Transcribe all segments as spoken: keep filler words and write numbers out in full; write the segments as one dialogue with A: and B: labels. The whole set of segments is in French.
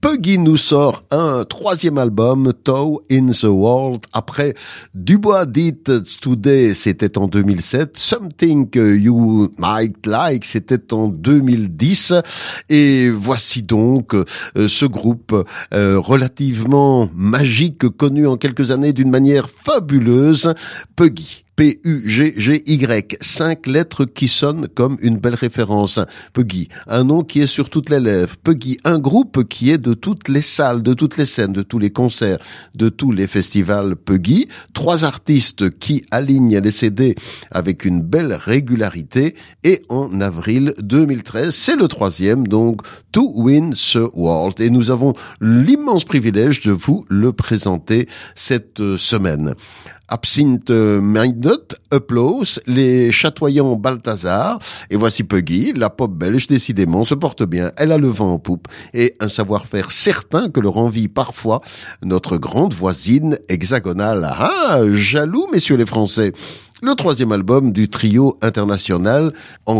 A: Puggy nous sort un troisième album, Toe in the World, après Dubois Dit Today, c'était en deux mille sept, Something You Might Like, c'était en deux mille dix, et voici donc euh, ce groupe euh, relativement magique, connu en quelques années d'une manière fabuleuse, Puggy. P U G G Y, cinq lettres qui sonnent comme une belle référence. Puggy, un nom qui est sur toutes les lèvres. Puggy, un groupe qui est de toutes les salles, de toutes les scènes, de tous les concerts, de tous les festivals Puggy. Trois artistes qui alignent les C D avec une belle régularité. Et en avril deux mille treize, c'est le troisième, donc To Win the World. Et nous avons l'immense privilège de vous le présenter cette semaine. Absinthe Minded, Applause, les chatoyants Balthazar, et voici Puggy, la pop belge décidément se porte bien, elle a le vent en poupe, et un savoir-faire certain que leur envie parfois notre grande voisine hexagonale. Ah, jaloux messieurs les Français. Le troisième album du trio international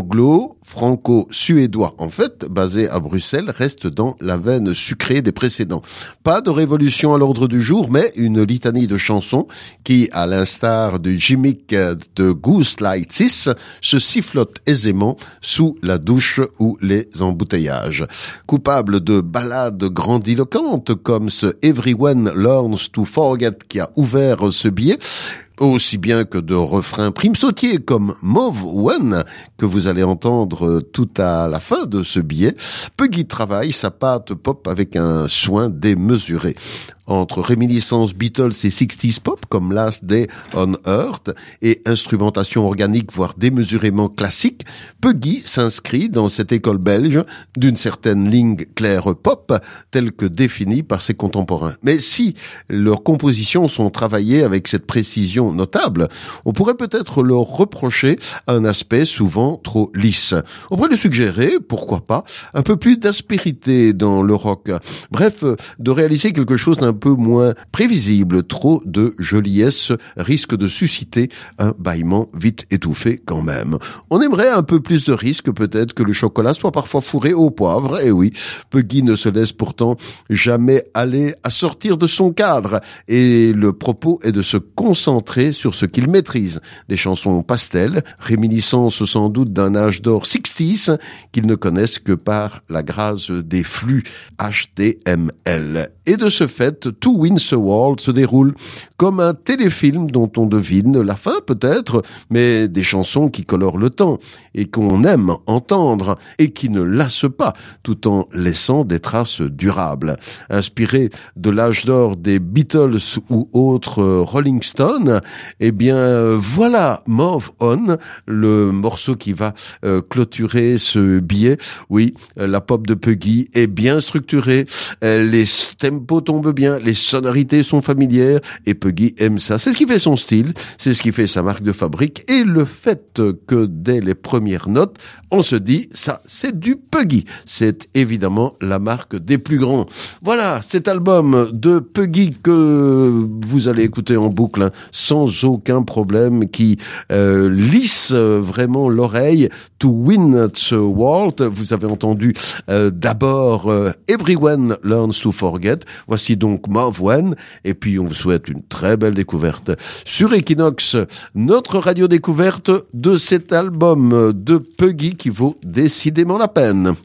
A: anglo-franco-suédois, en fait, basé à Bruxelles, reste dans la veine sucrée des précédents. Pas de révolution à l'ordre du jour, mais une litanie de chansons qui, à l'instar du gimmick de Goose Light six, se sifflotent aisément sous la douche ou les embouteillages. Coupable de ballades grandiloquentes comme ce Everyone Learns to Forget qui a ouvert ce billet, aussi bien que de refrains prime-sautiers comme Mauve One, que vous allez entendre tout à la fin de ce billet, Puggy travaille sa pâte pop avec un soin démesuré. Entre réminiscences Beatles et sixties pop comme Last Day on Earth et instrumentation organique voire démesurément classique, Puggy s'inscrit dans cette école belge d'une certaine ligne claire pop telle que définie par ses contemporains. Mais si leurs compositions sont travaillées avec cette précision notable, on pourrait peut-être leur reprocher un aspect souvent trop lisse. On pourrait le suggérer, pourquoi pas, un peu plus d'aspérité dans le rock. Bref, de réaliser quelque chose d'un peu moins prévisible. Trop de joliesse risque de susciter un bâillement vite étouffé quand même. On aimerait un peu plus de risque peut-être que le chocolat soit parfois fourré au poivre. Et oui, Puggy ne se laisse pourtant jamais aller à sortir de son cadre. Et le propos est de se concentrer sur ce qu'il maîtrise. Des chansons pastel, réminiscence sans doute d'un âge d'or sixties qu'ils ne connaissent que par la grâce des flux H T M L. Et de ce fait, To Win the World se déroule comme un téléfilm dont on devine la fin peut-être, mais des chansons qui colorent le temps et qu'on aime entendre et qui ne lassent pas tout en laissant des traces durables. Inspiré de l'âge d'or des Beatles ou autres Rolling Stones, eh bien voilà Move On, le morceau qui va euh, clôturer ce billet. Oui, la pop de Puggy est bien structurée, les tempos tombent bien, les sonorités sont familières et Puggy aime ça. C'est ce qui fait son style, c'est ce qui fait sa marque de fabrique et le fait que dès les premières notes, on se dit ça c'est du Puggy. C'est évidemment la marque des plus grands. Voilà, cet album de Puggy que vous allez écouter en boucle hein, sans aucun problème, qui euh, lisse vraiment l'oreille. To Win the World, vous avez entendu euh, d'abord euh, Everyone Learns to Forget. Voici donc Mauve One, et puis on vous souhaite une très belle découverte sur Equinox, notre radio découverte de cet album de Puggy qui vaut décidément la peine.